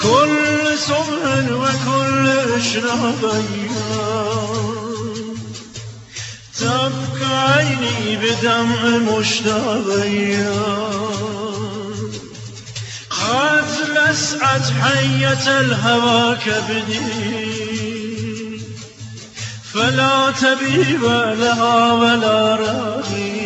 كل صبح وكل اشرابيا تبكى عيني بدمع مشتاقيا قد لسعت حية الهوى كبدي فلا طبيب لها ولا راقي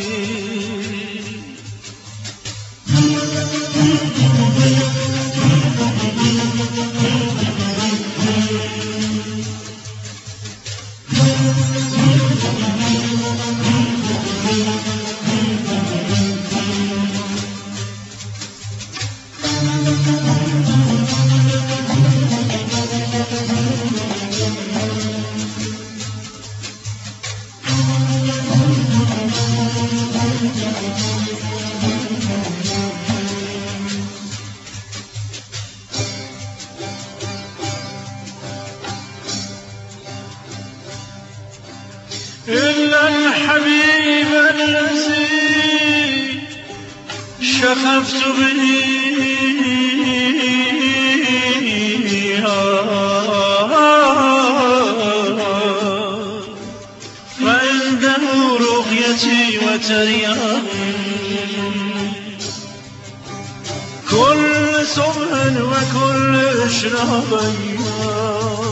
إلا الحبيب الذي شغفت به فعنده رؤيتي وترياقي كل صبح وكل اشرابيا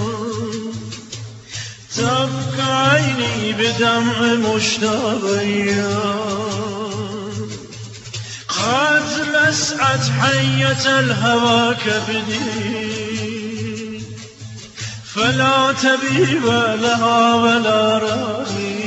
تبكى عيني بدمع مشتاقيا قد لسعت حية الهوى كبدي فلا طبيب لها ولا راقي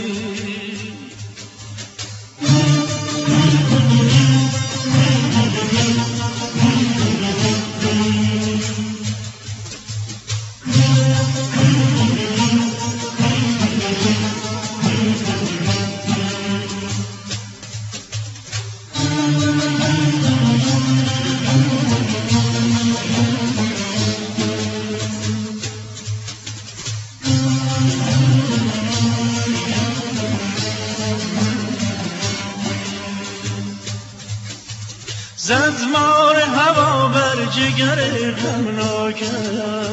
زد مار هوا بر جگر غمناکم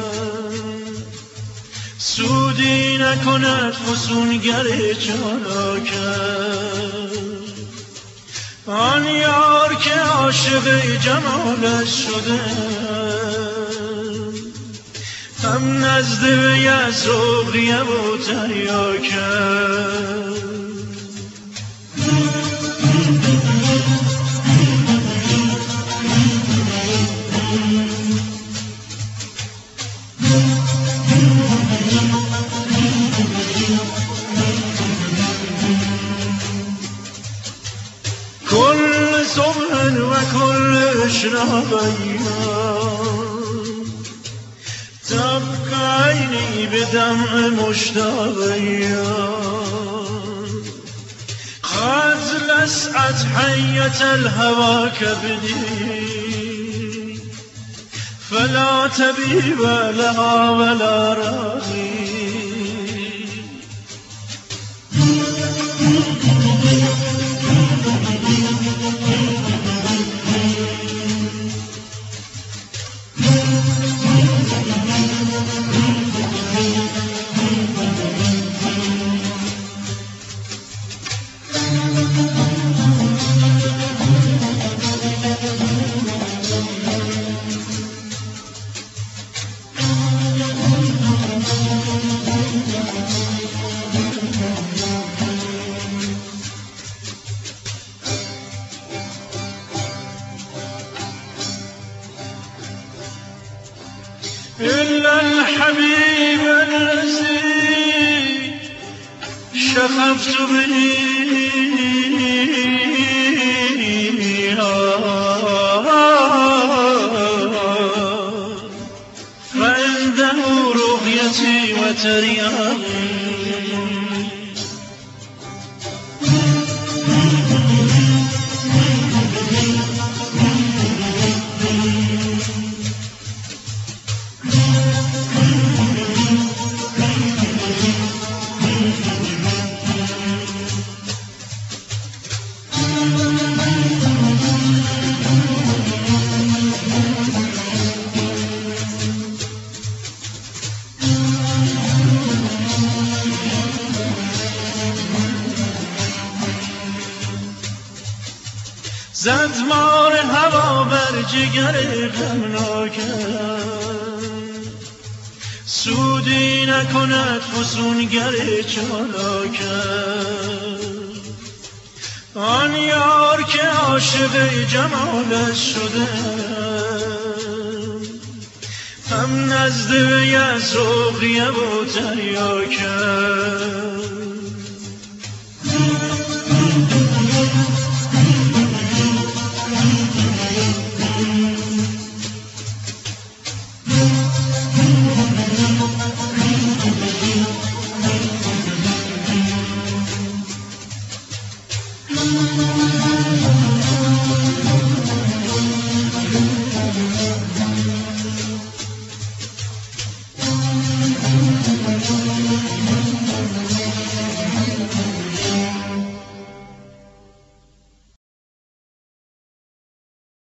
سودی نکند فسونگر چالاکم آن یار که عاشق جمالش شده هم نزد وی از روغیه و تریاکم كل صبح وكل اشرابيا تبكى عيني بدمع مشتاقيا قد لسعت حية الهوى كبدي فلا طبيب لها ولا راقي إلا الحبيب الذي شغفت به فعنده رؤيتي وترياقي زد مار هوا بر جگر غمناکم سودی نکند فسونگر چالاکم آن یار که عاشق جمالش شده هم نزد وی ساقیه و تریاکم